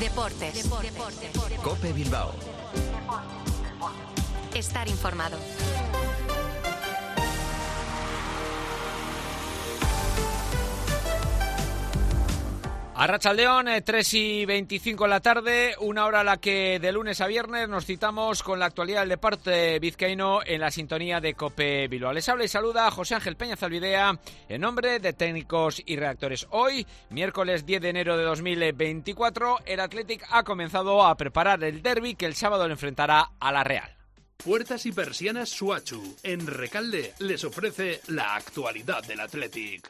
Deportes. COPE Bilbao. Estar informado. Arratsaldeon, 3:25 de la tarde, una hora a la que de lunes a viernes nos citamos con la actualidad del deporte vizcaíno en la sintonía de COPE Bilbao. Les habla y saluda José Ángel Peña Zalbidea en nombre de técnicos y redactores. Hoy, miércoles 10 de enero de 2024, el Athletic ha comenzado a preparar el derbi que el sábado le enfrentará a la Real. Puertas y persianas Suachu, en Recalde, les ofrece la actualidad del Athletic.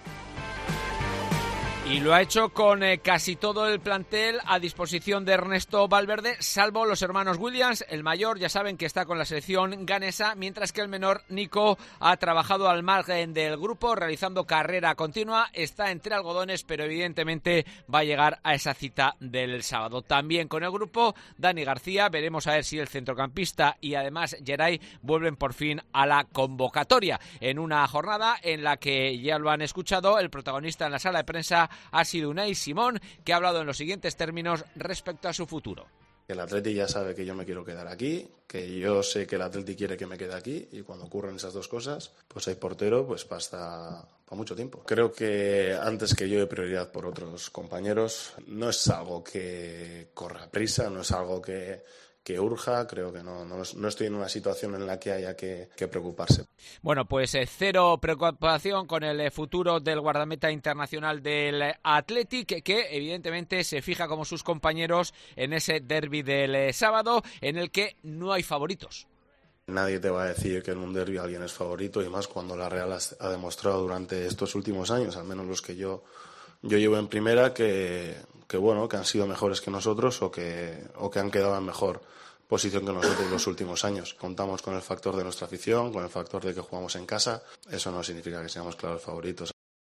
Y lo ha hecho con casi todo el plantel a disposición de Ernesto Valverde, salvo los hermanos Williams. El mayor ya saben que está con la selección ganesa, mientras que el menor, Nico, ha trabajado al margen del grupo, realizando carrera continua. Está entre algodones, pero evidentemente va a llegar a esa cita del sábado. También con el grupo, Dani García. Veremos a ver si el centrocampista y además Geray vuelven por fin a la convocatoria. En una jornada en la que, ya lo han escuchado, el protagonista en la sala de prensa ha sido Unai Simón, que ha hablado en los siguientes términos respecto a su futuro. El Atleti ya sabe que yo me quiero quedar aquí, que yo sé que el Atleti quiere que me quede aquí, y cuando ocurren esas dos cosas, pues hay portero pues para mucho tiempo. Creo que antes que yo hay prioridad por otros compañeros. No es algo que corra prisa, no es algo que urja. Creo que no estoy en una situación en la que haya que preocuparse. Bueno, pues cero preocupación con el futuro del guardameta internacional del Athletic, que evidentemente se fija como sus compañeros en ese derbi del sábado, en el que no hay favoritos. Nadie te va a decir que en un derbi alguien es favorito, y más cuando la Real ha demostrado durante estos últimos años, al menos los que yo llevo en primera, que han sido mejores que nosotros o que han quedado en mejor posición que nosotros los últimos años. Contamos con el factor de nuestra afición, con el factor de que jugamos en casa. Eso no significa que seamos claros favoritos.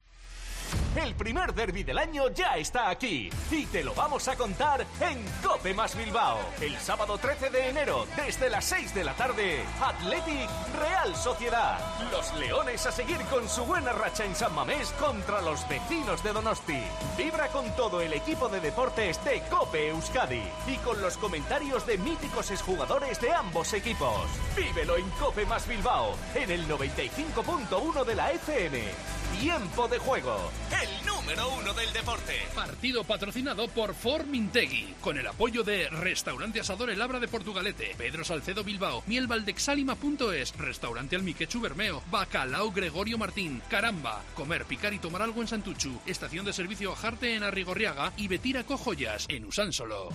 El primer derbi del año ya está aquí y te lo vamos a contar en COPE más Bilbao. El sábado 13 de enero, desde las 6 de la tarde, Athletic Real Sociedad. Los leones a seguir con su buena racha en San Mamés contra los vecinos de Donosti. Vibra con todo el equipo de deportes de COPE Euskadi y con los comentarios de míticos exjugadores de ambos equipos. Vívelo en COPE más Bilbao, en el 95.1 de la FM. Tiempo de juego, el número 1 del deporte. Partido patrocinado por Formintegui, con el apoyo de Restaurante Asador El Abra de Portugalete, Pedro Salcedo Bilbao, mielvaldexalima.es, Restaurante Almiquechu Bermeo, Bacalao Gregorio Martín, Caramba, Comer, Picar y Tomar Algo en Santuchu, Estación de Servicio Ajarte en Arrigorriaga y Betira Cojoyas en Usánsolo.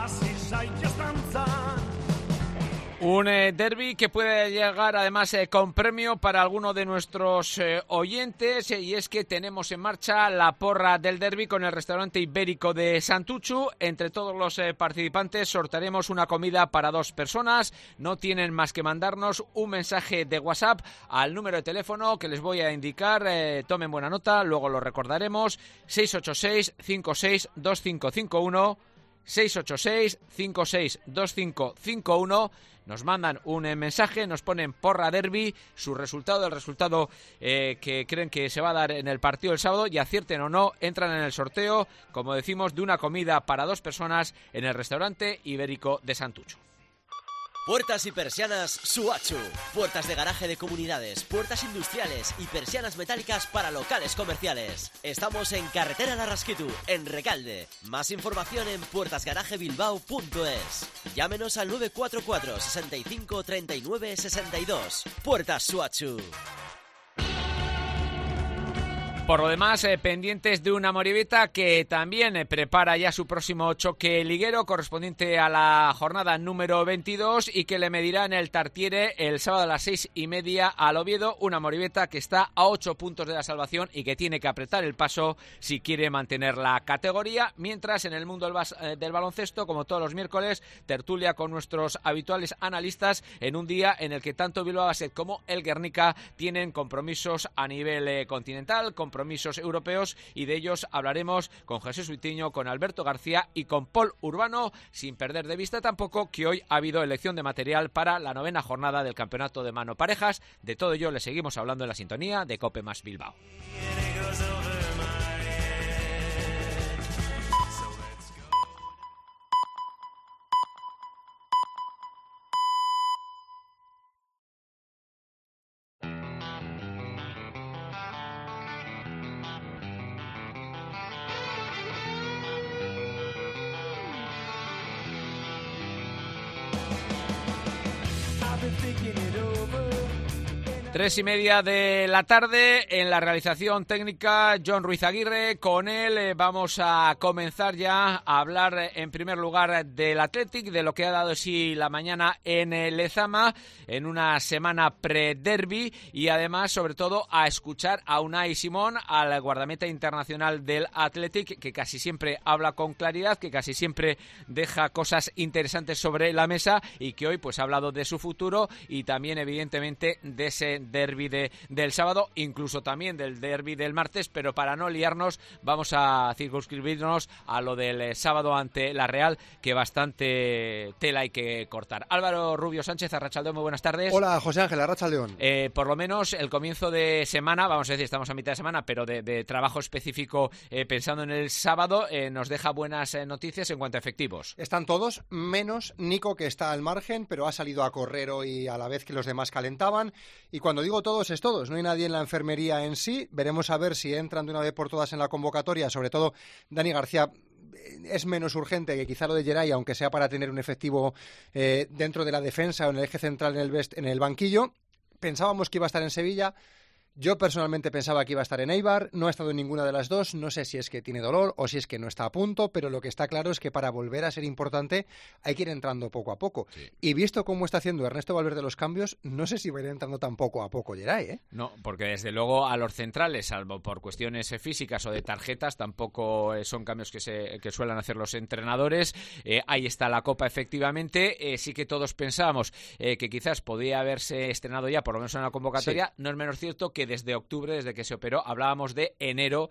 Un derbi que puede llegar además con premio para alguno de nuestros oyentes, y es que tenemos en marcha la porra del derbi con el restaurante ibérico de Santuchu. Entre todos los participantes sortearemos una comida para 2 personas. No tienen más que mandarnos un mensaje de WhatsApp al número de teléfono que les voy a indicar. Tomen buena nota, luego lo recordaremos: 686-562551, 686-562551. Nos mandan un mensaje, nos ponen porra derbi, su resultado, el resultado que creen que se va a dar en el partido del sábado, y acierten o no, entran en el sorteo, como decimos, de una comida para 2 personas en el restaurante ibérico de Santuchu. Puertas y persianas Suachu. Puertas de garaje de comunidades, puertas industriales y persianas metálicas para locales comerciales. Estamos en Carretera Larrasquitu, en Recalde. Más información en puertasgarajebilbao.es. Llámenos al 944 65 39 62. Puertas Suachu. Por lo demás, pendientes de una Amorebieta que también prepara ya su próximo choque liguero correspondiente a la jornada número 22 y que le medirá en el Tartiere el sábado a las 6:30 al Oviedo. Una Amorebieta que está a 8 puntos de la salvación y que tiene que apretar el paso si quiere mantener la categoría. Mientras, en el mundo del baloncesto, como todos los miércoles, tertulia con nuestros habituales analistas en un día en el que tanto Bilbao Basket como el Guernica tienen compromisos a nivel continental, compromisos europeos, y de ellos hablaremos con Jesús Huitiño, con Alberto García y con Paul Urbano, sin perder de vista tampoco que hoy ha habido elección de material para la 9ª jornada del campeonato de mano parejas. De todo ello le seguimos hablando en la sintonía de COPE más Bilbao. 3:30 de la tarde, en la realización técnica John Ruiz Aguirre. Con él vamos a comenzar ya a hablar en primer lugar del Athletic, de lo que ha dado sí la mañana en Lezama, en una semana pre-derby, y además sobre todo a escuchar a Unai Simón, al guardameta internacional del Athletic, que casi siempre habla con claridad, que casi siempre deja cosas interesantes sobre la mesa y que hoy pues ha hablado de su futuro y también evidentemente de ese derbi del sábado, incluso también del derbi del martes, pero para no liarnos vamos a circunscribirnos a lo del sábado ante la Real, que bastante tela hay que cortar. Álvaro Rubio Sánchez, Arratsaldeón, muy buenas tardes. Hola, José Ángel, Arratsaldeón. Por lo menos el comienzo de semana, vamos a decir, estamos a mitad de semana, pero de trabajo específico pensando en el sábado, nos deja buenas noticias en cuanto a efectivos. Están todos, menos Nico, que está al margen, pero ha salido a correr hoy a la vez que los demás calentaban. Y cuando digo todos, es todos. No hay nadie en la enfermería en sí. Veremos a ver si entran de una vez por todas en la convocatoria. Sobre todo, Dani García es menos urgente que quizá lo de Geray, aunque sea para tener un efectivo dentro de la defensa o en el eje central en el banquillo. Pensábamos que iba a estar en Sevilla. Yo personalmente pensaba que iba a estar en Eibar, no ha estado en ninguna de las dos, no sé si es que tiene dolor o si es que no está a punto, pero lo que está claro es que para volver a ser importante hay que ir entrando poco a poco. Sí. Y visto cómo está haciendo Ernesto Valverde los cambios, no sé si va a ir entrando tan poco a poco Geray, ¿eh? No, porque desde luego a los centrales, salvo por cuestiones físicas o de tarjetas, tampoco son cambios que suelen hacer los entrenadores. Ahí está la Copa, efectivamente. Sí que todos pensábamos que quizás podía haberse estrenado ya, por lo menos en la convocatoria. Sí. No es menos cierto que desde octubre, desde que se operó, hablábamos de enero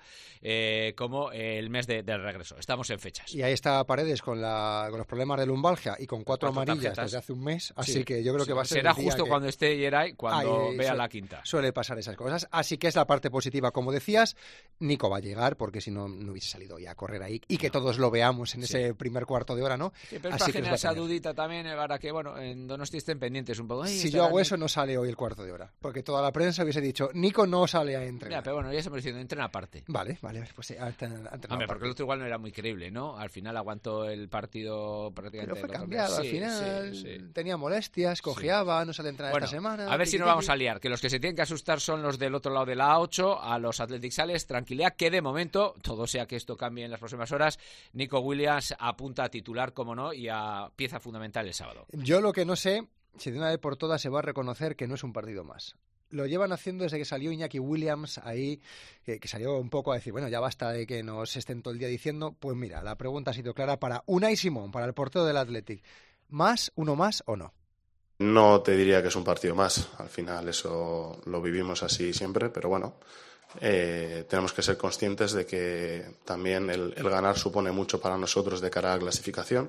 como el mes del regreso. Estamos en fechas. Y ahí está Paredes con los problemas de lumbalgia y con cuatro amarillas tarjetas desde hace un mes, así sí, que yo creo que va a ser... Será justo cuando esté Geray, cuando vea la quinta. Suele pasar esas cosas, así que es la parte positiva, como decías. Nico va a llegar, porque si no, no hubiese salido ya a correr ahí, y que todos lo veamos en ese primer cuarto de hora, ¿no? Sí, pero así que genera esa dudita también, para que, bueno, en Donosti estén pendientes un poco. Si yo hago eso, no sale hoy el cuarto de hora, porque toda la prensa hubiese dicho, Nico no sale a entrenar. Mira, pero bueno, ya se me diciendo, entrena aparte. Vale, pues sí, hombre, porque el otro igual no era muy creíble, ¿no? Al final aguantó el partido prácticamente. Pero fue cambiado, al final tenía molestias, cojeaba, no sale a entrenar esta semana. A ver si no vamos a liar, que los que se tienen que asustar son los del otro lado de la A8, a los Athletic Sales, tranquilidad, que de momento, todo sea que esto cambie en las próximas horas, Nico Williams apunta a titular, como no, y a pieza fundamental el sábado. Yo lo que no sé, si de una vez por todas se va a reconocer que no es un partido más. Lo llevan haciendo desde que salió Iñaki Williams ahí, que salió un poco a decir, bueno, ya basta de que nos estén todo el día diciendo. Pues mira, la pregunta ha sido clara para Unai Simón, para el portero del Athletic. ¿Uno más o no? No te diría que es un partido más. Al final eso lo vivimos así siempre, pero bueno, tenemos que ser conscientes de que también el ganar supone mucho para nosotros de cara a la clasificación.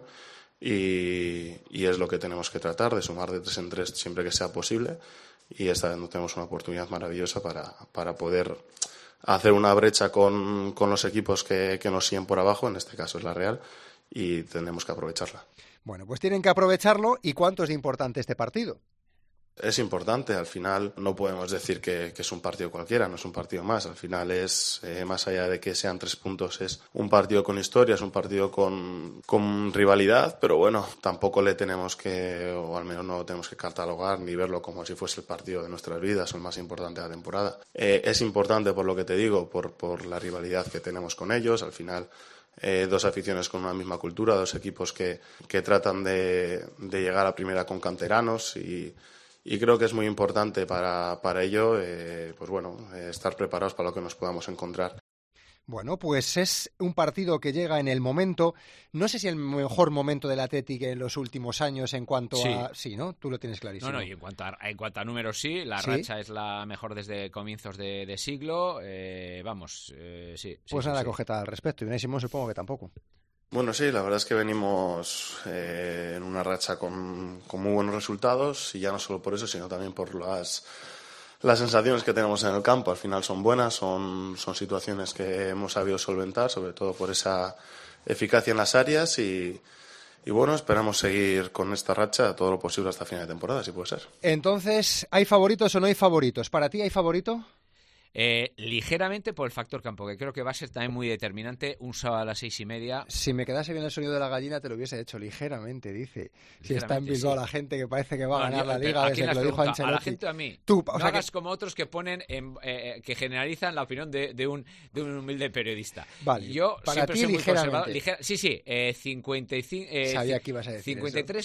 Y es lo que tenemos que tratar, de sumar de 3 en 3 siempre que sea posible, y esta vez no tenemos una oportunidad maravillosa para poder hacer una brecha con los equipos que nos siguen por abajo, en este caso es la Real, y tenemos que aprovecharla. Bueno, pues tienen que aprovecharlo. ¿Y cuánto es de importante este partido? Es importante, al final no podemos decir que es un partido cualquiera, no es un partido más, al final es, más allá de que sean 3 puntos, es un partido con historia, es un partido con rivalidad, pero bueno, tampoco le tenemos que, o al menos no tenemos que catalogar ni verlo como si fuese el partido de nuestras vidas o el más importante de la temporada. Es importante por lo que te digo, por la rivalidad que tenemos con ellos, al final... 2 aficiones con una misma cultura, 2 equipos que tratan de llegar a primera con canteranos y creo que es muy importante para ello pues bueno, estar preparados para lo que nos podamos encontrar. Bueno, pues es un partido que llega en el momento, no sé si el mejor momento del Athletic en los últimos años en cuanto a... Sí, ¿no? Tú lo tienes clarísimo. No, y en cuanto a números sí, la racha es la mejor desde comienzos de siglo, sí. Pues nada, cogeta al respecto, y Unai Simón supongo que tampoco. Bueno, sí, la verdad es que venimos en una racha con muy buenos resultados, y ya no solo por eso, sino también por las sensaciones que tenemos en el campo. Al final son buenas, son situaciones que hemos sabido solventar, sobre todo por esa eficacia en las áreas y bueno, esperamos seguir con esta racha todo lo posible hasta final de temporada, si puede ser. Entonces, ¿hay favoritos o no hay favoritos? ¿Para ti hay favorito? ligeramente por el factor campo, que creo que va a ser también muy determinante un sábado a las 6:30. Si me quedase bien el sonido de la gallina, te lo hubiese hecho ligeramente, dice. Si está en Bilbao la gente que parece que va a ganar la Liga desde que lo dijo Ancelotti. A la gente, a mí. Tú, no hagas como otros que ponen, que generalizan la opinión de un humilde periodista. Vale, yo para siempre ti soy muy conservador. ligeramente. Sí, 55. Sabía que ibas a decir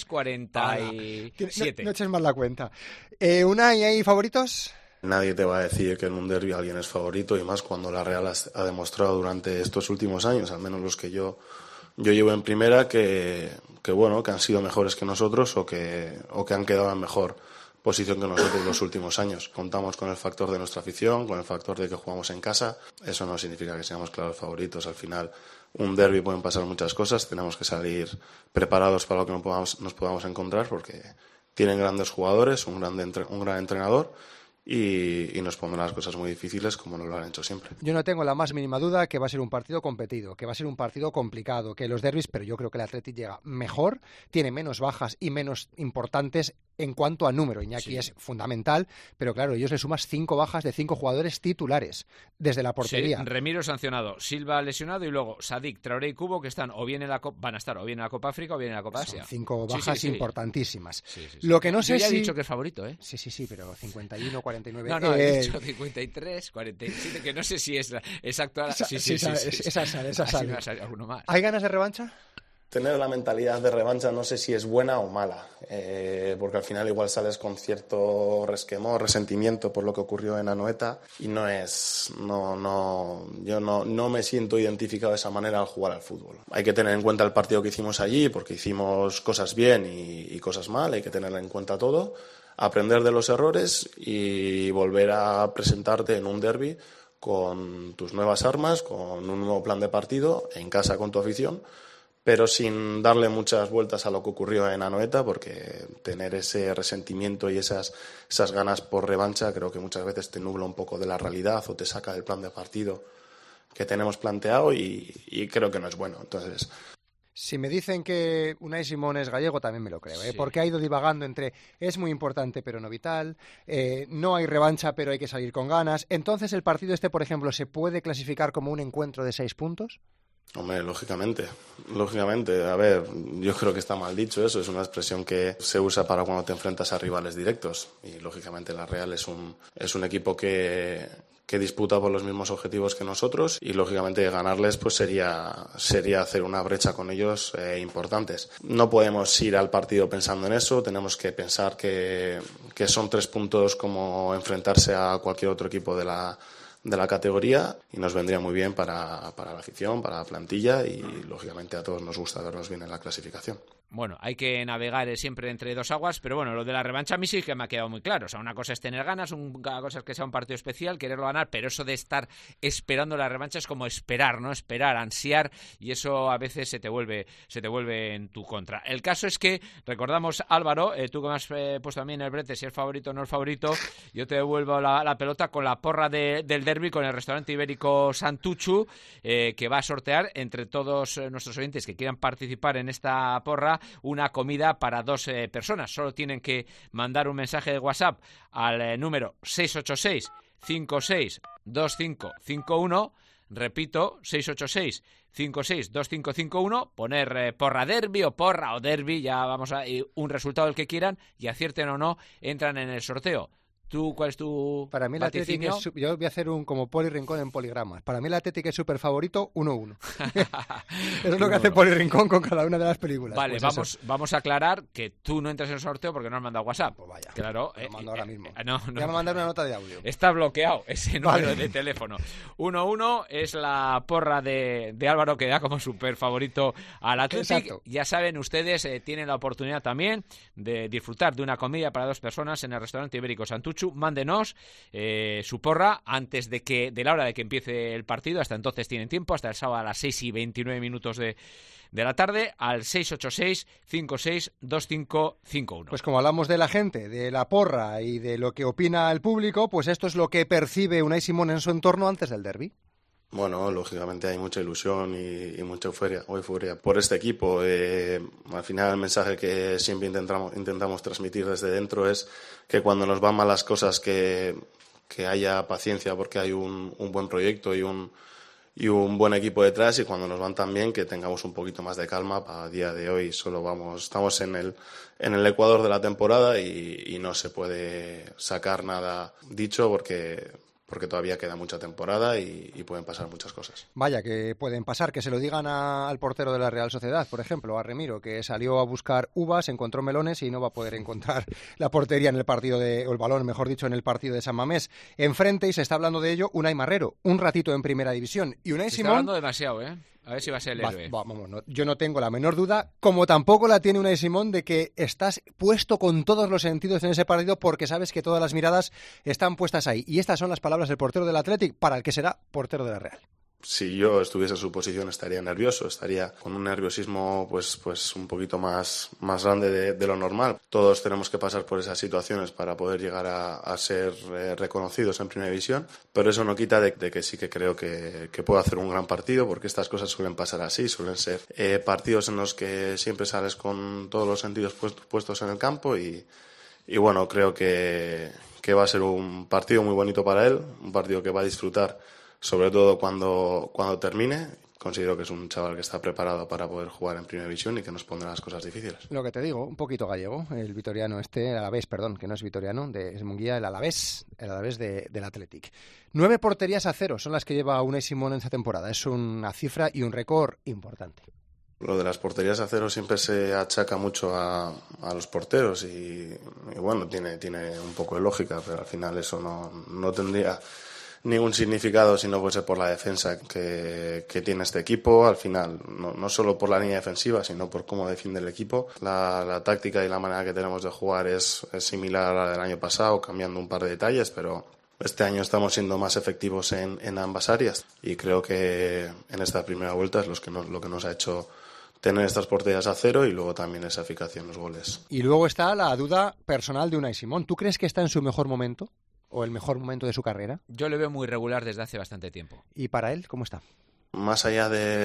53-47. No eches más la cuenta. ¿Unai, hay favoritos? Nadie te va a decir que en un derbi alguien es favorito, y más cuando la Real ha demostrado durante estos últimos años, al menos los que yo llevo en primera, que han sido mejores que nosotros o que han quedado en mejor posición que nosotros los últimos años. Contamos con el factor de nuestra afición, con el factor de que jugamos en casa. Eso no significa que seamos claros favoritos. Al final, un derbi pueden pasar muchas cosas. Tenemos que salir preparados para lo que nos podamos encontrar, porque tienen grandes jugadores, un gran entrenador, y nos pondrán las cosas muy difíciles, como nos lo han hecho siempre. Yo no tengo la más mínima duda que va a ser un partido competido, que va a ser un partido complicado, que los derbis, pero yo creo que el Athletic llega mejor, tiene menos bajas y menos importantes en cuanto a número. Iñaki es fundamental, pero claro, ellos le sumas 5 bajas de 5 jugadores titulares desde la portería. Sí, Remiro sancionado, Silva lesionado, y luego Sadik, Traoré y Kubo, que están van a estar o bien en la Copa África o bien en la Copa Asia. Son 5 bajas importantísima. Sí. Lo que no sé yo ya si... he dicho que es favorito, ¿eh? Sí, pero 51, 49... No, he dicho 53, 47, que no sé si es exacto. Esa sale. ¿Alguno más? ¿Hay ganas de revancha? Tener la mentalidad de revancha no sé si es buena o mala, porque al final igual sales con cierto resquemor, resentimiento por lo que ocurrió en Anoeta, y yo no me siento identificado de esa manera al jugar al fútbol. Hay que tener en cuenta el partido que hicimos allí, porque hicimos cosas bien y cosas mal, hay que tener en cuenta todo, aprender de los errores y volver a presentarte en un derbi con tus nuevas armas, con un nuevo plan de partido, en casa con tu afición, pero sin darle muchas vueltas a lo que ocurrió en Anoeta, porque tener ese resentimiento y esas ganas por revancha creo que muchas veces te nubla un poco de la realidad o te saca del plan de partido que tenemos planteado, y creo que no es bueno. Entonces, si me dicen que Unai Simón es gallego, también me lo creo, Sí. Porque ha ido divagando entre es muy importante pero no vital, no hay revancha pero hay que salir con ganas. Entonces, ¿el partido por ejemplo, se puede clasificar como un encuentro de 6 puntos? Hombre, lógicamente. A ver, yo creo que está mal dicho eso. Es una expresión que se usa para cuando te enfrentas a rivales directos. Y lógicamente la Real es un equipo que disputa por los mismos objetivos que nosotros, y lógicamente ganarles pues sería hacer una brecha con ellos importantes. No podemos ir al partido pensando en eso. Tenemos que pensar que son 3 puntos como enfrentarse a cualquier otro equipo de la categoría, y nos vendría muy bien para la afición, para la plantilla, y lógicamente a todos nos gusta vernos bien en la clasificación. Bueno, hay que navegar siempre entre dos aguas, pero bueno, lo de la revancha a mí sí que me ha quedado muy claro. O sea, una cosa es tener ganas, una cosa es que sea un partido especial, quererlo ganar, pero eso de estar esperando la revancha es como esperar, ¿no? Esperar, ansiar, y eso a veces se te vuelve en tu contra. El caso es que, recordamos, Álvaro, tú que me has puesto también el brete, si es favorito o no es favorito, yo te devuelvo la pelota con la porra del derbi, con el restaurante ibérico Santuchu, que va a sortear entre todos nuestros oyentes que quieran participar en esta porra una comida para 2 personas. Solo tienen que mandar un mensaje de WhatsApp al número 686 56 2551. Repito, 686 56 2551, poner porra derbi o porra o derbi, ya vamos a un resultado el que quieran, y acierten o no, entran en el sorteo. ¿Tú cuál es tu Para mí el Athletic yo voy a hacer como Poli Rincón en poligramas. Para mí el Athletic es súper favorito 1-1. Eso es lo que hace Poli Rincón con cada una de las películas. Vale, pues vamos a aclarar que tú no entras en el sorteo porque no has mandado WhatsApp. Pues vaya, claro, lo mando ahora mismo. No. Ya me mandaron una nota de audio. Está bloqueado ese número de teléfono. 1-1 es la porra de Álvaro, que da como súper favorito al Athletic. Exacto. Ya saben, ustedes tienen la oportunidad también de disfrutar de una comida para 2 personas en el restaurante ibérico Santuchu. Mándenos su porra antes de la hora de que empiece el partido. Hasta entonces tienen tiempo, hasta el sábado a las 6:29 de la tarde, al 686 56 2551. Pues como hablamos de la gente, de la porra y de lo que opina el público, pues esto es lo que percibe Unai Simón en su entorno antes del derbi. Bueno, lógicamente hay mucha ilusión y mucha euforia por este equipo. Al final el mensaje que siempre intentamos transmitir desde dentro es que cuando nos van mal las cosas, que que haya paciencia porque hay un buen proyecto y un buen equipo detrás, y cuando nos van tan bien que tengamos un poquito más de calma. A día de hoy estamos en el ecuador de la temporada y no se puede sacar nada dicho porque todavía queda mucha temporada y pueden pasar muchas cosas. Vaya, que pueden pasar, que se lo digan al portero de la Real Sociedad, por ejemplo, a Remiro, que salió a buscar uvas, encontró melones y no va a poder encontrar la portería en el partido o el balón, mejor dicho, en el partido de San Mamés. Enfrente, y se está hablando de ello, Unai Marrero, un ratito en Primera División. Y Unai Simón... Se está hablando demasiado, ¿eh? A ver si va a ser el héroe. Yo no tengo la menor duda, como tampoco la tiene Unai Simón, de que estás puesto con todos los sentidos en ese partido porque sabes que todas las miradas están puestas ahí. Y estas son las palabras del portero del Athletic para el que será portero de la Real. Si yo estuviese en su posición estaría nervioso, estaría con un nerviosismo pues un poquito más grande de lo normal. Todos tenemos que pasar por esas situaciones para poder llegar a ser reconocidos en Primera División, pero eso no quita de que sí que creo que puedo hacer un gran partido, porque estas cosas suelen pasar así, suelen ser partidos en los que siempre sales con todos los sentidos puestos en el campo y bueno, creo que va a ser un partido muy bonito para él, un partido que va a disfrutar sobre todo cuando termine. Considero que es un chaval que está preparado para poder jugar en Primera División y que nos pondrá las cosas difíciles. Lo que te digo, un poquito gallego, el vitoriano el Alavés, perdón, que no es vitoriano, es Munguía, el Alavés del Athletic. 9 porterías a 0 son las que lleva Unai Simón en esta temporada. Es una cifra y un récord importante. Lo de las porterías a 0 siempre se achaca mucho a los porteros y bueno, tiene un poco de lógica, pero al final eso no tendría ningún significado si no fuese por la defensa que tiene este equipo. Al final, no solo por la línea defensiva, sino por cómo defiende el equipo. La táctica y la manera que tenemos de jugar es similar a la del año pasado, cambiando un par de detalles, pero este año estamos siendo más efectivos en ambas áreas y creo que en esta primera vuelta es lo que nos ha hecho tener estas porterías a 0 y luego también esa eficacia en los goles. Y luego está la duda personal de Unai Simón. ¿Tú crees que está en su mejor momento? ¿O el mejor momento de su carrera? Yo le veo muy regular desde hace bastante tiempo. ¿Y para él cómo está? Más allá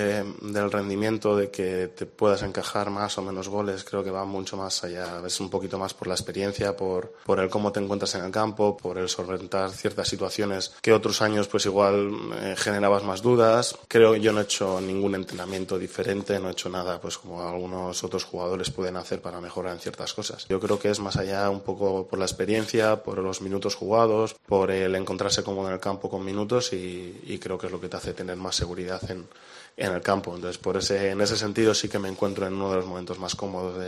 del rendimiento, de que te puedas encajar más o menos goles, creo que va mucho más allá. Es un poquito más por la experiencia, por el cómo te encuentras en el campo, por el solventar ciertas situaciones que otros años pues igual generabas más dudas. Creo que yo no he hecho ningún entrenamiento diferente, no he hecho nada pues como algunos otros jugadores pueden hacer para mejorar en ciertas cosas. Yo creo que es más allá un poco por la experiencia, por los minutos jugados, por el encontrarse cómodo en el campo con minutos y creo que es lo que te hace tener más seguridad en el campo. Entonces, en ese sentido sí que me encuentro en uno de los momentos más cómodos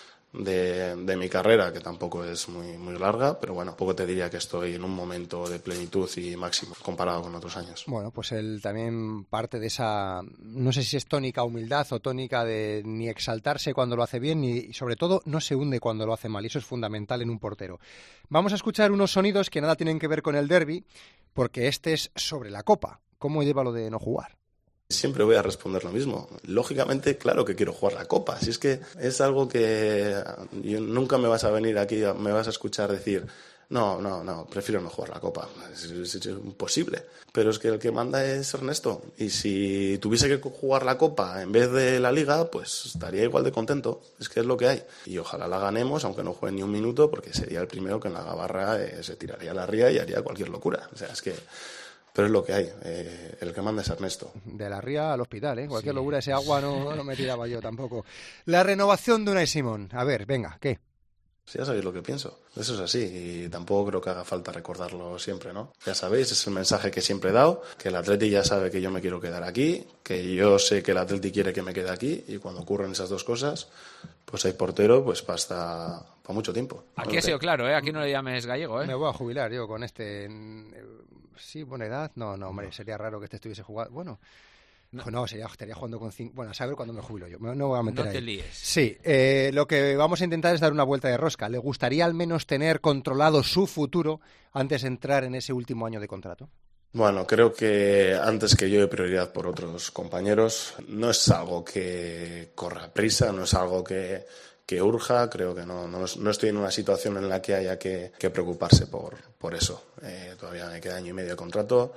de mi carrera, que tampoco es muy larga, pero bueno, poco te diría que estoy en un momento de plenitud y máximo comparado con otros años. Bueno, pues él también parte de esa, no sé si es tónica humildad o tónica de ni exaltarse cuando lo hace bien, ni sobre todo no se hunde cuando lo hace mal, y eso es fundamental en un portero. Vamos a escuchar unos sonidos que nada tienen que ver con el derbi, porque este es sobre la Copa. ¿Cómo lleva lo de no jugar? Siempre voy a responder lo mismo. Lógicamente, claro que quiero jugar la Copa. Si es que es algo que nunca me vas a venir aquí, me vas a escuchar decir no, prefiero no jugar la Copa. Es imposible. Pero es que el que manda es Ernesto. Y si tuviese que jugar la Copa en vez de la Liga, pues estaría igual de contento. Es que es lo que hay. Y ojalá la ganemos, aunque no juegue ni un minuto, porque sería el primero que en la gabarra se tiraría a la ría y haría cualquier locura. O sea, es que... Pero es lo que hay, el que manda es Ernesto. De la ría al hospital, cualquier locura, ese agua no me tiraba yo tampoco. La renovación de Unai Simón. A ver, venga, ¿qué? Sí, ya sabéis lo que pienso. Eso es así y tampoco creo que haga falta recordarlo siempre, ¿no? Ya sabéis, es el mensaje que siempre he dado, que el Atleti ya sabe que yo me quiero quedar aquí, que yo sé que el Atleti quiere que me quede aquí y cuando ocurren esas dos cosas, pues hay portero pues para mucho tiempo. Aquí ha sido claro, Aquí no le llames gallego, Me voy a jubilar yo con este... Sí, buena edad. No, hombre, sería raro que este estuviese jugando. Bueno, no, estaría jugando con 5... Bueno, a saber cuándo me jubilo yo. No voy a meter ahí. No te líes. Sí, lo que vamos a intentar es dar una vuelta de rosca. ¿Le gustaría al menos tener controlado su futuro antes de entrar en ese último año de contrato? Bueno, creo que antes que yo he prioridad por otros compañeros. No es algo que corra prisa, no es algo que urja, creo que no estoy en una situación en la que haya que preocuparse por eso. Todavía me queda año y medio de contrato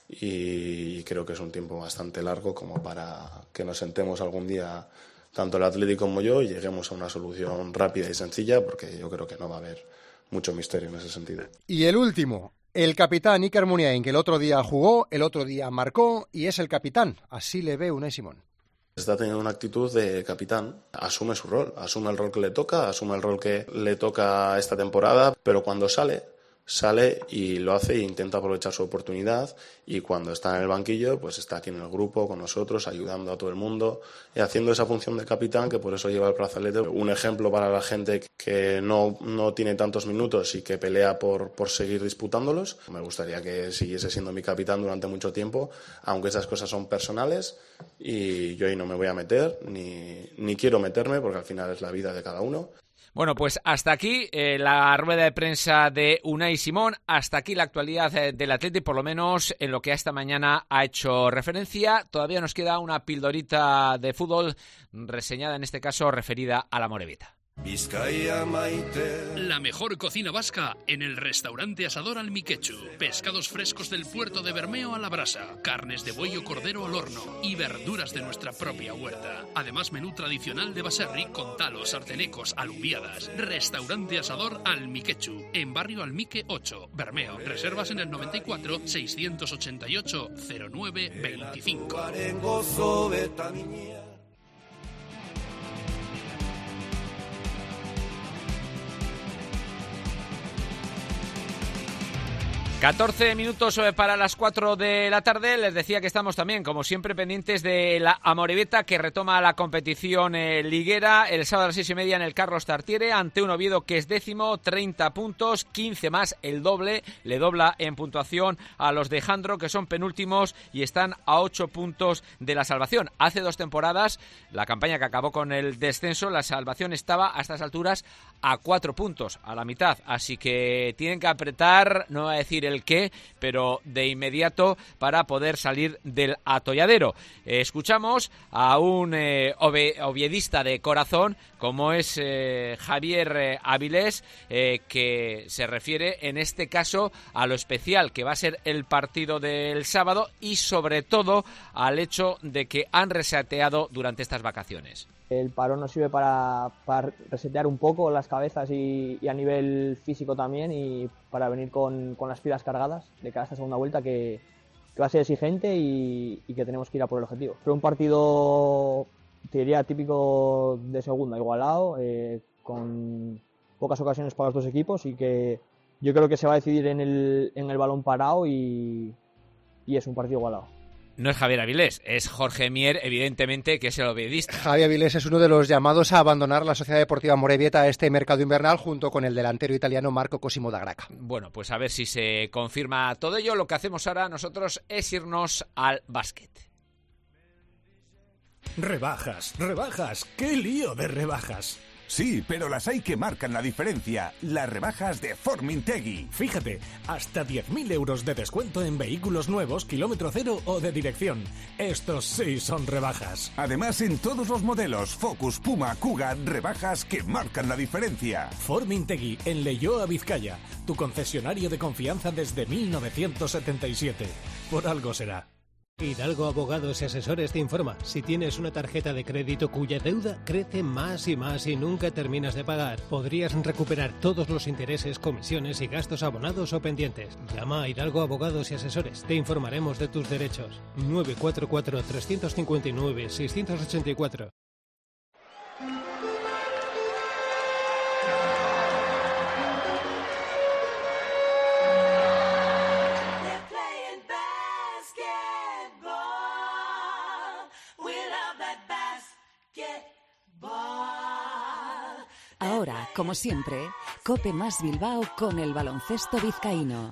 y creo que es un tiempo bastante largo como para que nos sentemos algún día, tanto el Atlético como yo, y lleguemos a una solución rápida y sencilla, porque yo creo que no va a haber mucho misterio en ese sentido. Y el último, El capitán Iker Muniain, que el otro día jugó, el otro día marcó y es el capitán. Así le ve Unai Simón. Está teniendo una actitud de capitán, asume su rol, asume el rol que le toca, asume el rol que le toca esta temporada, pero cuando sale y lo hace e intenta aprovechar su oportunidad, y cuando está en el banquillo pues está aquí en el grupo con nosotros, ayudando a todo el mundo y haciendo esa función de capitán, que por eso lleva el brazalete. Un ejemplo para la gente que no tiene tantos minutos y que pelea por seguir disputándolos. Me gustaría que siguiese siendo mi capitán durante mucho tiempo, aunque esas cosas son personales y yo ahí no me voy a meter ni quiero meterme, porque al final es la vida de cada uno. Bueno, pues hasta aquí la rueda de prensa de Unai Simón, hasta aquí la actualidad del Athletic, por lo menos en lo que esta mañana ha hecho referencia. Todavía nos queda una pildorita de fútbol reseñada, en este caso referida a la Amorebieta. La mejor cocina vasca en el restaurante Asador Almiquechu. Pescados frescos del puerto de Bermeo a la brasa, carnes de buey o cordero al horno y verduras de nuestra propia huerta. Además, menú tradicional de baserri con talos, sartenecos, alubiadas. Restaurante Asador Almiquechu, en barrio Almique 8, Bermeo. Reservas en el 94 688 09 25. 14 minutos para las 4 de la tarde. Les decía que estamos también, como siempre, pendientes de la Amorebieta, que retoma la competición liguera el sábado a las 6:30 en el Carlos Tartiere, ante un Oviedo que es 10º, 30 puntos, 15 más el doble, le dobla en puntuación a los de Jandro, que son penúltimos y están a 8 puntos de la salvación. Hace 2 temporadas, la campaña que acabó con el descenso, la salvación estaba a estas alturas a 4 puntos, a la mitad, así que tienen que apretar, no voy a decir el qué, pero de inmediato para poder salir del atolladero. Escuchamos a un oviedista de corazón, como es Javier Avilés, que se refiere en este caso a lo especial que va a ser el partido del sábado y sobre todo al hecho de que han reseteado durante estas vacaciones. El parón nos sirve para resetear un poco las cabezas y a nivel físico también, y para venir con las pilas cargadas de cara a esta segunda vuelta que va a ser exigente y que tenemos que ir a por el objetivo. Pero un partido, te diría, típico de segunda, igualado, con pocas ocasiones para los dos equipos, y que yo creo que se va a decidir en el balón parado y es un partido igualado. No es Javier Avilés, es Jorge Mier, evidentemente, que es el oviedista. Javier Avilés es uno de los llamados a abandonar la Sociedad Deportiva Amorebieta este mercado invernal, junto con el delantero italiano Marco Cosimo da Graca. Bueno, pues a ver si se confirma todo ello. Lo que hacemos ahora nosotros es irnos al básquet. Rebajas, qué lío de rebajas. Sí, pero las hay que marcan la diferencia. Las rebajas de Formintegui. Fíjate, hasta 10.000 euros de descuento en vehículos nuevos, kilómetro cero o de dirección. Estos sí son rebajas. Además, en todos los modelos, Focus, Puma, Kuga, rebajas que marcan la diferencia. Formintegui, en Leioa, Vizcaya. Tu concesionario de confianza desde 1977. Por algo será. Hidalgo Abogados y Asesores te informa. Si tienes una tarjeta de crédito cuya deuda crece más y más y nunca terminas de pagar, podrías recuperar todos los intereses, comisiones y gastos abonados o pendientes. Llama a Hidalgo Abogados y Asesores. Te informaremos de tus derechos. 944-359-684. Ahora, como siempre, Cope más Bilbao con el baloncesto vizcaíno.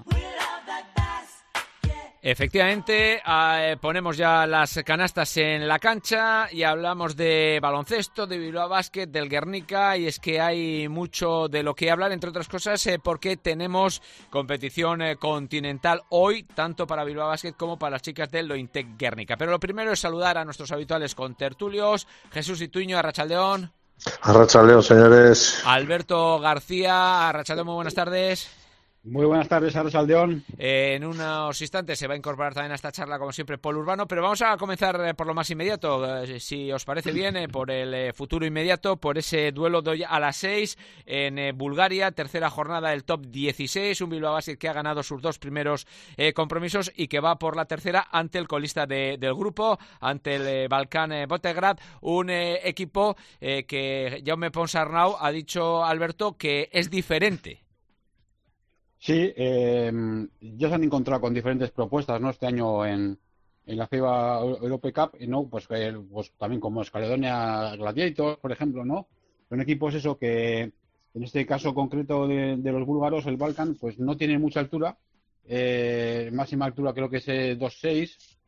Efectivamente, ponemos ya las canastas en la cancha y hablamos de baloncesto, de Bilbao Basket, del Guernica, y es que hay mucho de lo que hablar, entre otras cosas, porque tenemos competición continental hoy, tanto para Bilbao Basket como para las chicas del Lointec Guernica. Pero lo primero es saludar a nuestros habituales contertulios. Jesús Ituño, arratsaldeón. Arratsaldeón, señores. Alberto García, arratsaldeón, muy buenas tardes. Muy buenas tardes, Arrasaldeón. En unos instantes se va a incorporar también a esta charla, como siempre, Paul Urbano, pero vamos a comenzar por lo más inmediato, si os parece bien, por el futuro inmediato, por ese duelo de hoy a las 6 en Bulgaria, tercera jornada del top 16, un Bilbao Basket que ha ganado sus 2 primeros compromisos y que va por la tercera ante el colista del grupo, ante el Balkan Botegrad, un equipo que Jaume Ponsarnau ha dicho, Alberto, que es diferente. Sí, ya se han encontrado con diferentes propuestas, ¿no? Este año en la FIBA Europe Cup, ¿no? Pues también como Caledonia Gladiators, por ejemplo, ¿no? Son equipos eso que, en este caso concreto de los búlgaros, el Balkan, pues no tiene mucha altura. Máxima altura creo que es 2'6".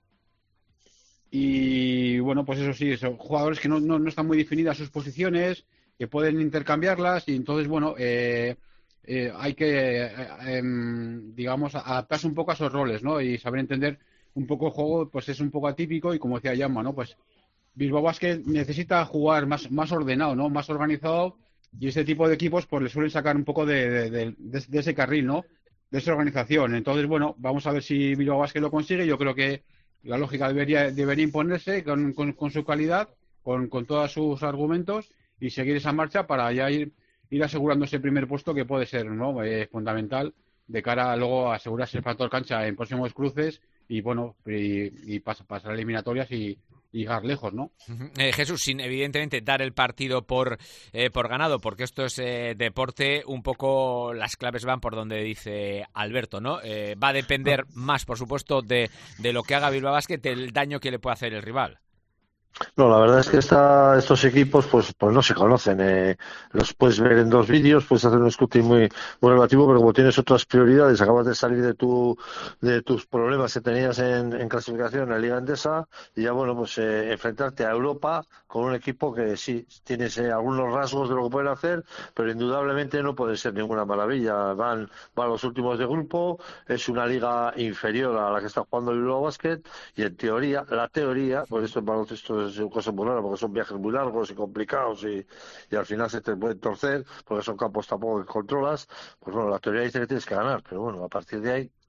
Y bueno, pues eso sí, son jugadores que no están muy definidas sus posiciones, que pueden intercambiarlas y entonces, bueno, hay que, digamos, adaptarse un poco a esos roles, ¿no? Y saber entender un poco el juego, pues es un poco atípico y como decía Yama, ¿no? Pues Bilbao Basket necesita jugar más ordenado, ¿no? Más organizado y este tipo de equipos pues le suelen sacar un poco de ese carril, ¿no? De esa organización. Entonces, bueno, vamos a ver si Bilbao Basket lo consigue. Yo creo que la lógica debería imponerse con su calidad, con todos sus argumentos y seguir esa marcha para ya ir asegurando ese primer puesto que puede ser, ¿no? Fundamental de cara a luego asegurarse el factor cancha en próximos cruces y bueno y pasar eliminatorias y llegar lejos, ¿no? Jesús, sin evidentemente dar el partido por ganado, porque esto es deporte, un poco las claves van por donde dice Alberto, ¿no? Va a depender más, por supuesto, de lo que haga Bilbao Basket, del daño que le puede hacer el rival. No, la verdad es que estos equipos pues no se conocen. Los puedes ver en 2 vídeos, puedes hacer un scouting muy relativo, pero como tienes otras prioridades, acabas de salir de tus problemas que tenías en clasificación en la Liga Endesa y ya bueno, pues enfrentarte a Europa con un equipo que sí tienes algunos rasgos de lo que pueden hacer, pero indudablemente no puede ser ninguna maravilla. Van los últimos de grupo, es una liga inferior a la que está jugando el Bilbao Basket y en teoría, pues esto es baloncesto es cosa muy rara porque son viajes muy largos y complicados y al final se te pueden torcer porque son campos tampoco que controlas. Pues bueno, la teoría dice que tienes que ganar, pero bueno, a partir de ahí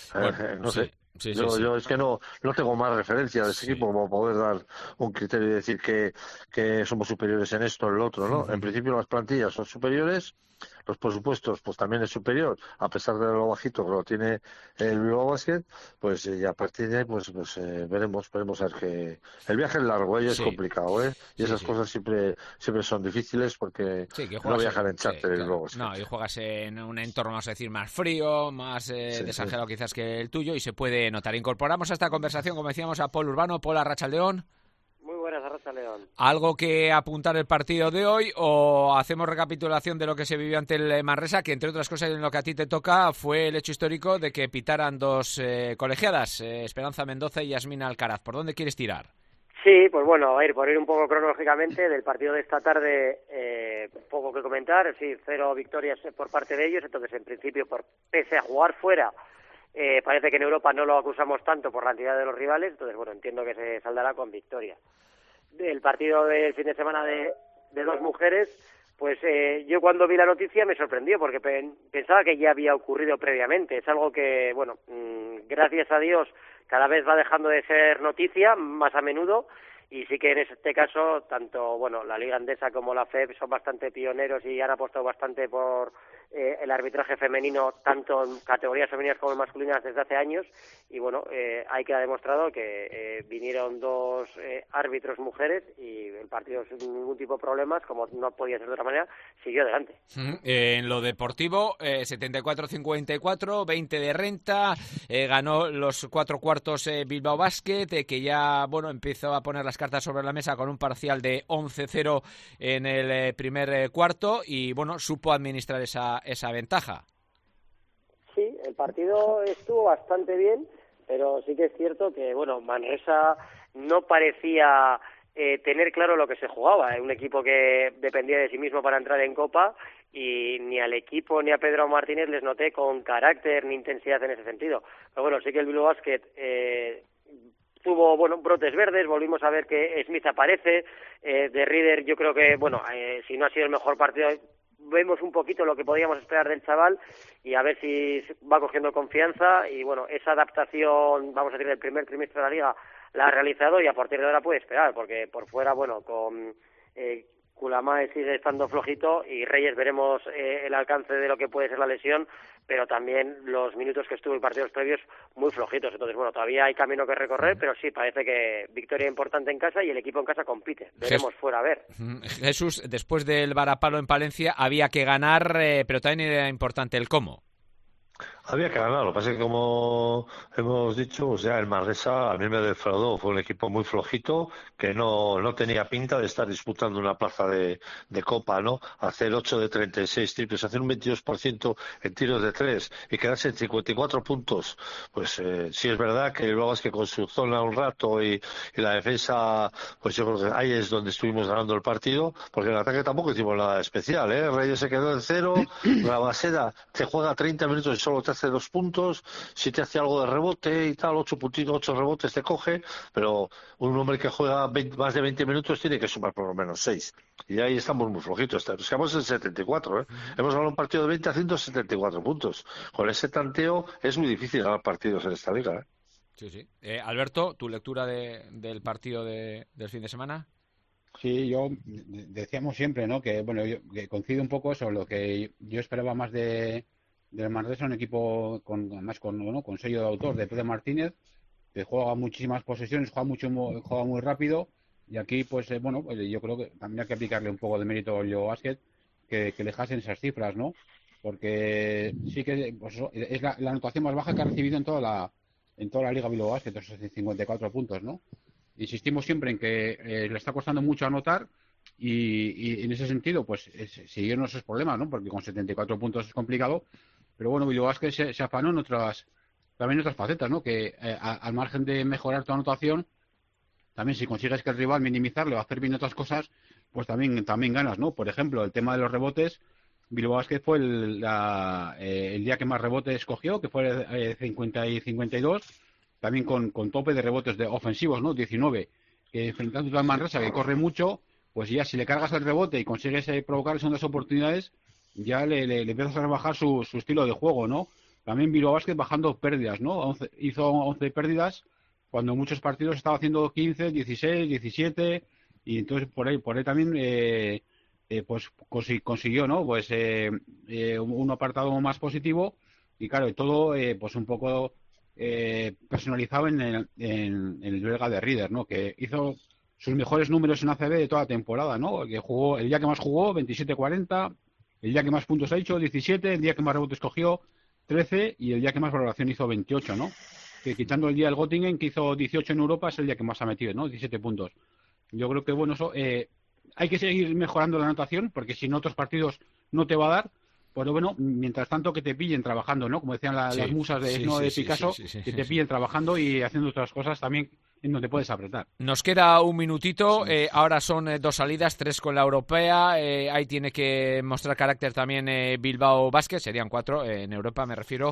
no sé. Sí, yo es que no tengo más referencia de ese equipo como poder dar un criterio y decir que somos superiores en esto o en lo otro, ¿no? En principio las plantillas son superiores, los presupuestos pues también es superior, a pesar de lo bajito que lo tiene el Bilbao Basket, pues y a partir de ahí pues veremos a ver que el viaje es largo, es complicado, y esas cosas siempre son difíciles porque no viajan en charter el Bilbao Basket. No, y juegas en un entorno, vamos a decir, más frío, más desangelado quizás que el tuyo y se puede notar. Incorporamos a esta conversación, como decíamos, a Paul Urbano. Paul, Arratsaldeón. Muy buenas, Arratsaldeón. ¿Algo que apuntar el partido de hoy o hacemos recapitulación de lo que se vivió ante el Manresa, que entre otras cosas en lo que a ti te toca fue el hecho histórico de que pitaran 2 colegiadas, Esperanza Mendoza y Yasmina Alcaraz? ¿Por dónde quieres tirar? Sí, pues bueno, por ir un poco cronológicamente del partido de esta tarde, poco que comentar, sí, 0 victorias por parte de ellos, entonces en principio pese a jugar fuera, parece que en Europa no lo acusamos tanto por la entidad de los rivales, entonces bueno, entiendo que se saldará con victoria. Del partido del fin de semana de 2 mujeres, pues yo cuando vi la noticia me sorprendió porque pensaba que ya había ocurrido previamente. Es algo que, bueno, gracias a Dios cada vez va dejando de ser noticia más a menudo y sí que en este caso tanto bueno la Liga Endesa como la FEB son bastante pioneros y han apostado bastante por el arbitraje femenino tanto en categorías femeninas como en masculinas desde hace años y bueno ahí queda demostrado que vinieron 2 árbitros mujeres y el partido sin ningún tipo de problemas, como no podía ser de otra manera, siguió adelante. En lo deportivo 74-54, 20 de renta, ganó los 4 cuartos Bilbao Basket, que ya bueno empezó a poner las cartas sobre la mesa con un parcial de 11-0 en el primer cuarto y bueno supo administrar esa ventaja. Sí, el partido estuvo bastante bien, pero sí que es cierto que bueno Manresa no parecía tener claro lo que se jugaba, un equipo que dependía de sí mismo para entrar en Copa y ni al equipo ni a Pedro Martínez les noté con carácter ni intensidad en ese sentido. Pero bueno, sí que el Bilbao Basket tuvo brotes verdes, volvimos a ver que Smith aparece, de Reader yo creo que si no ha sido el mejor partido vemos un poquito lo que podíamos esperar del chaval y a ver si va cogiendo confianza y bueno, esa adaptación, vamos a decir, del primer trimestre de la Liga la ha realizado y a partir de ahora puede esperar, porque por fuera, bueno, con Kulamae sigue estando flojito y Reyes veremos el alcance de lo que puede ser la lesión, pero también los minutos que estuvo en partidos previos muy flojitos. Entonces, bueno, todavía hay camino que recorrer, pero sí, parece que victoria importante en casa y el equipo en casa compite. Veremos fuera a ver. Jesús, después del varapalo en Palencia había que ganar, pero también era importante el cómo. Había que ganar, lo que pasa es que como hemos dicho, o sea, el Manresa a mí me defraudó, fue un equipo muy flojito que no tenía pinta de estar disputando una plaza de Copa, ¿no? Hacer 8 de 36 triples, hacer un 22% en tiros de 3 y quedarse en 54 puntos, pues sí es verdad que luego es que con su zona un rato y la defensa, pues yo creo que ahí es donde estuvimos ganando el partido, porque en el ataque tampoco hicimos nada especial, ¿eh? Reyes se quedó en 0, Rabaseda te juega 30 minutos y solo te hace 2 puntos, si te hace algo de rebote y tal, 8 rebotes te coge, pero un hombre que juega más de 20 minutos tiene que sumar por lo menos 6. Y ahí estamos muy flojitos. Estamos en 74, ¿eh? Hemos ganado un partido de 20 a 174 puntos. Con ese tanteo es muy difícil ganar partidos en esta liga, ¿eh? Sí, sí. Alberto, ¿tu lectura del partido del fin de semana? Sí, yo decíamos siempre, ¿no? Que bueno, yo que coincido un poco sobre lo que yo esperaba más del Manresa, un equipo con sello de autor de Pedro Martínez, que juega muchísimas posesiones, juega muy rápido, y aquí pues yo creo que también hay que aplicarle un poco de mérito al Bilbao Basket que le dejasen esas cifras, ¿no? Porque sí que pues, es la anotación más baja que ha recibido en toda la Liga Bilbao Basket, esos 54 puntos, ¿no? Insistimos siempre en que le está costando mucho anotar y en ese sentido pues siguieron esos problemas, ¿no? Porque con 74 puntos es complicado. Pero bueno, Bilbao Basket se afanó en otras facetas, ¿no? Que al margen de mejorar tu anotación, también si consigues que el rival minimizarle o hacer bien otras cosas, pues también ganas, ¿no? Por ejemplo, el tema de los rebotes, Bilbao Basket fue el día que más rebotes cogió, que fue 50 y 52, también con tope de rebotes de ofensivos, ¿no? 19, que enfrentando a Manresa, que corre mucho, pues ya si le cargas el rebote y consigues provocar segundas oportunidades, ya le empiezas a rebajar su estilo de juego, ¿no? También Bilbao Basket bajando pérdidas, ¿no? Hizo 11 pérdidas cuando en muchos partidos estaba haciendo 15, 16, 17 y entonces por ahí también pues consiguió, ¿no? Pues un apartado más positivo y claro, todo pues un poco personalizado en el belga de Rieder, ¿no? Que hizo sus mejores números en ACB de toda la temporada, ¿no? Que jugó el día que más jugó 27-40. El día que más puntos ha hecho, 17, el día que más rebotes cogió, 13, y el día que más valoración hizo, 28, ¿no? Que quitando el día del Göttingen, que hizo 18 en Europa, es el día que más ha metido, ¿no? 17 puntos. Yo creo que, bueno, eso hay que seguir mejorando la anotación, porque si en otros partidos no te va a dar, pero bueno, mientras tanto que te pillen trabajando, ¿no? Como decían las musas de Picasso, que te pillen trabajando y haciendo otras cosas también en donde puedes apretar. Nos queda un minutito, ahora son 2 salidas, 3 con la europea, ahí tiene que mostrar carácter también Bilbao Basket, serían 4 en Europa me refiero.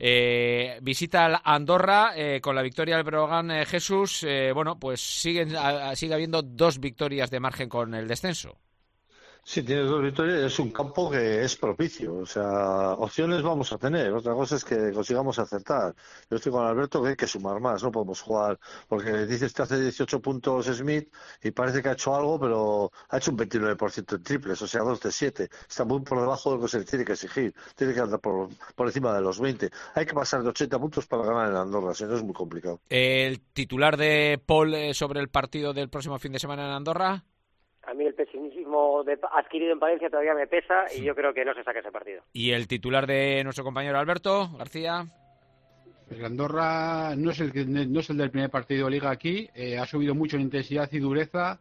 Visita al Andorra con la victoria del Breogán, Jesús, bueno, pues sigue habiendo 2 victorias de margen con el descenso. Sí, tiene 2 victorias, es un campo que es propicio, o sea, opciones vamos a tener, otra cosa es que consigamos acertar. Yo estoy con Alberto que hay que sumar más, no podemos jugar, porque dices que hace 18 puntos Smith y parece que ha hecho algo, pero ha hecho un 29% en triples, o sea, 2 de 7, está muy por debajo de lo que se le tiene que exigir, tiene que andar por encima de los 20, hay que pasar de 80 puntos para ganar en Andorra, si no es muy complicado. ¿El titular de Paul sobre el partido del próximo fin de semana en Andorra? A mí el pesimismo adquirido en Palencia todavía me pesa y yo creo que no se saca ese partido. ¿Y el titular de nuestro compañero Alberto García? Pues Andorra no es el del primer partido de Liga aquí, ha subido mucho en intensidad y dureza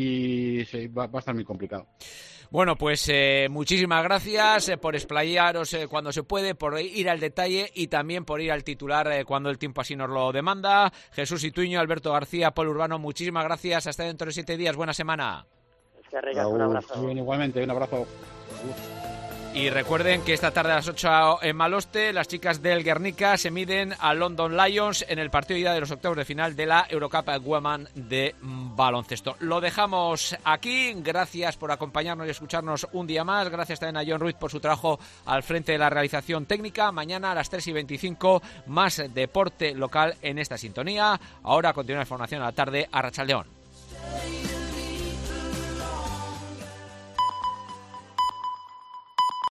y va a estar muy complicado. Bueno, pues muchísimas gracias por explayaros cuando se puede, por ir al detalle y también por ir al titular cuando el tiempo así nos lo demanda. Jesús Ituño, Alberto García, Paul Urbano, muchísimas gracias. Hasta dentro de 7 días. Buena semana. Un abrazo. Muy bien, igualmente, un abrazo. Y recuerden que esta tarde a las 8 en Maloste, las chicas del Guernica se miden a London Lions en el partido de ida de los octavos de final de la Eurocup Women de baloncesto. Lo dejamos aquí. Gracias por acompañarnos y escucharnos un día más. Gracias también a John Ruiz por su trabajo al frente de la realización técnica. Mañana a las 3:25 más deporte local en esta sintonía. Ahora continúa la información a la tarde a Arratsaldeón.